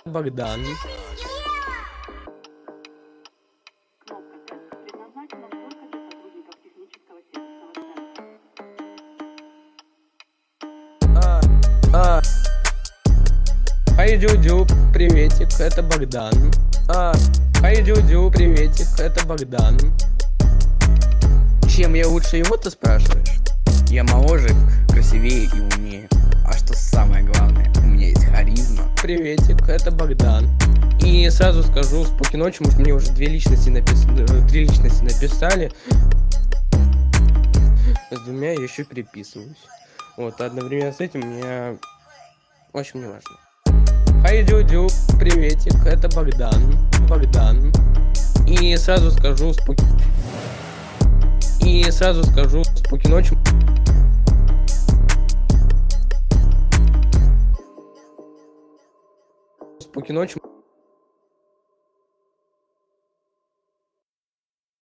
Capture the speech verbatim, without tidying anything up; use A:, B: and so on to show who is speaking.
A: Богдан. А, а. Хай дю-дю, приветик, это Богдан. А, хай дю-дю, приветик, это Богдан.
B: Чем я лучше его, ты спрашиваешь? Я моложе, красивее и умнее. А что самое главное, у меня есть харизма.
A: Приветик, это Богдан. И сразу скажу, спокойной ночи, может мне уже две личности написали, три личности написали. С двумя я еще переписываюсь. Вот, одновременно с этим мне... В общем, не важно. Хай дю-дю, приветик, это Богдан. Богдан. И сразу скажу, спок... И сразу скажу, спокойной ночи. Спокойной ночи.